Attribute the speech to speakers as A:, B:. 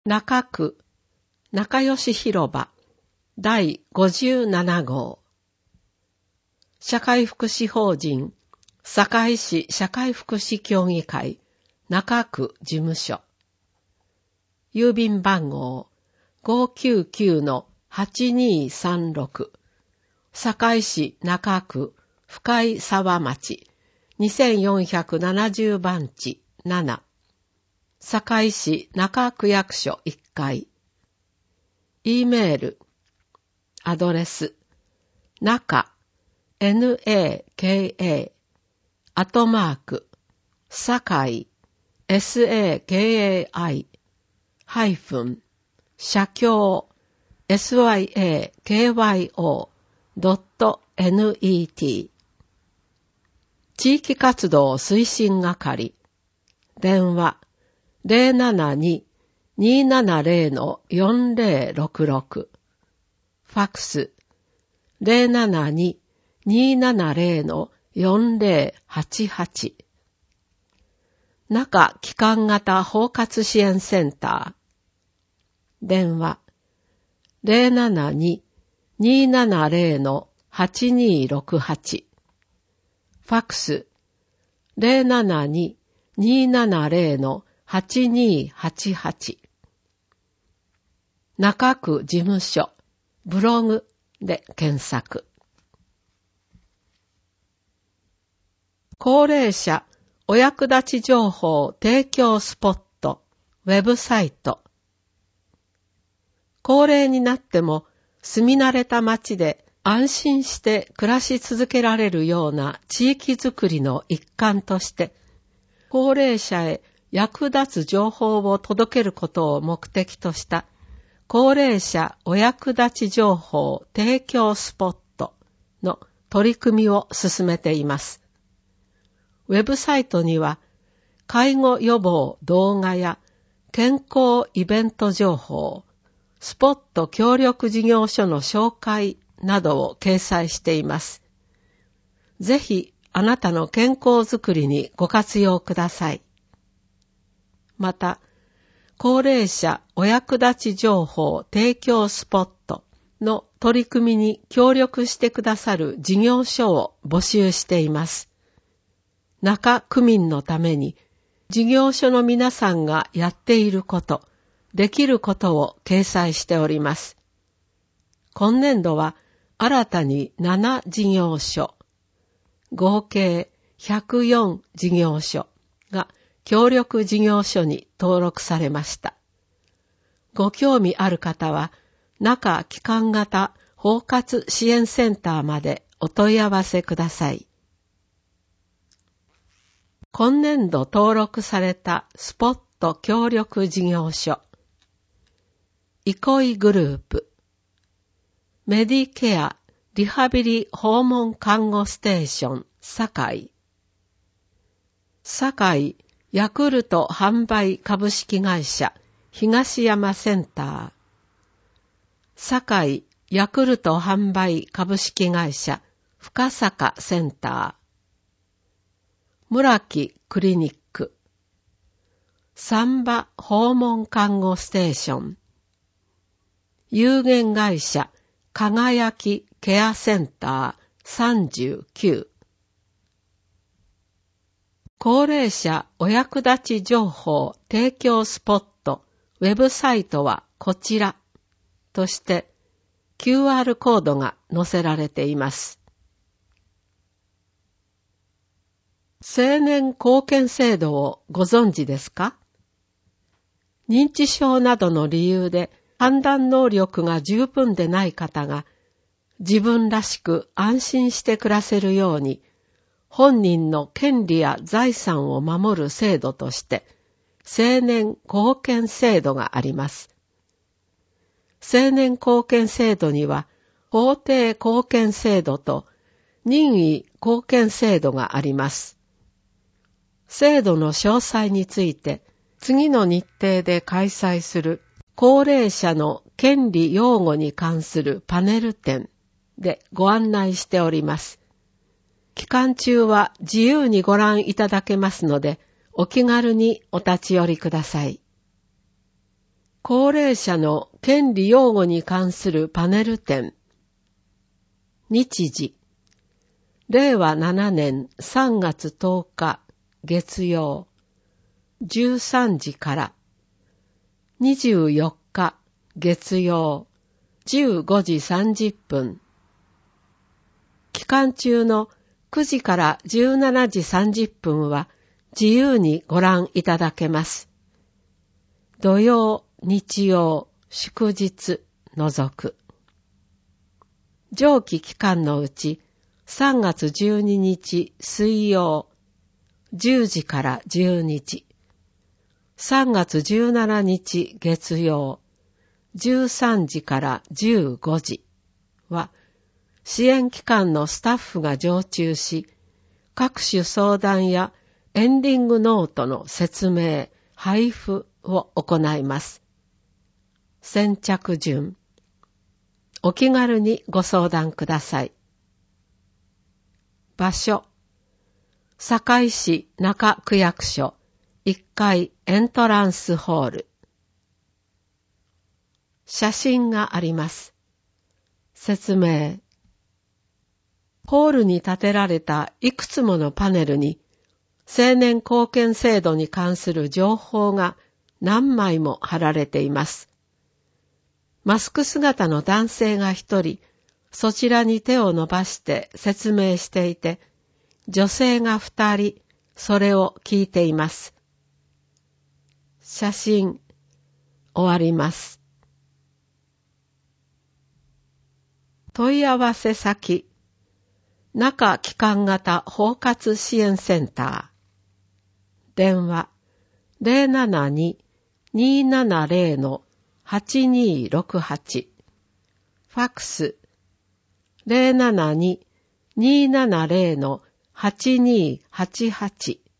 A: 中区仲良し広場第57号社会福祉法人堺市社会福祉協議会中区事務所郵便番号 599-8236 堺市中区深井沢町2470番地7堺市中区役所1階 E メールアドレス中 NAKA @sakai SAKAI 社協 SYAKYO.net 地域活動推進係電話 072-270-4066 ファックス 072-270-4088 中帰還型包括支援センター電話 072-270-8268 ファックス 072-270-8288 中区事務所ブログで検索。高齢者お役立ち情報提供スポットウェブサイト。高齢になっても住み慣れた街で安心して暮らし続けられるような地域づくりの一環として、高齢者へ役立つ情報を届けることを目的とした高齢者お役立ち情報提供スポットの取り組みを進めています。ウェブサイトには介護予防動画や健康イベント情報、スポット協力事業所の紹介などを掲載しています。ぜひあなたの健康づくりにご活用ください。また、高齢者お役立ち情報提供スポットの取り組みに協力してくださる事業所を募集しています。中区民のために事業所の皆さんがやっていること、できることを掲載しております。今年度は新たに7事業所、合計104事業所が協力事業所に登録されました。ご興味ある方は、中帰還型包括支援センターまでお問い合わせください。今年度登録されたスポット協力事業所、憩いグループ、メディケアリハビリ訪問看護ステーション堺、堺ヤクルト販売株式会社東山センター、堺ヤクルト販売株式会社深坂センター、村木クリニック、サンバ訪問看護ステーション、有限会社輝きケアセンター39、高齢者お役立ち情報提供スポットウェブサイトはこちらとして QR コードが載せられています。青年貢献制度をご存知ですか？認知症などの理由で判断能力が十分でない方が自分らしく安心して暮らせるように本人の権利や財産を守る制度として青年貢献制度があります。青年貢献制度には法定貢献制度と任意貢献制度があります。制度の詳細について次の日程で開催する高齢者の権利擁護に関するパネル展でご案内しております。期間中は自由にご覧いただけますので、お気軽にお立ち寄りください。 高齢者の権利擁護に関するパネル展。日時。令和7年3月10日月曜13時から。24日月曜15時30分。期間中の9時から17時30分は自由にご覧いただけます。土曜、日曜、祝日除く。上記期間のうち3月12日水曜10時から12時、3月17日月曜13時から15時は支援機関のスタッフが常駐し、各種相談やエンディングノートの説明、配布を行います。先着順。お気軽にご相談ください。場所。堺市中区役所1階エントランスホール。写真があります。説明。ホールに建てられたいくつものパネルに青年貢献制度に関する情報が何枚も貼られています。マスク姿の男性が一人、そちらに手を伸ばして説明していて、女性が二人、それを聞いています。写真、終わります。問い合わせ先、中機関型包括支援センター。電話、072-270-8268。ファックス、072-270-8288。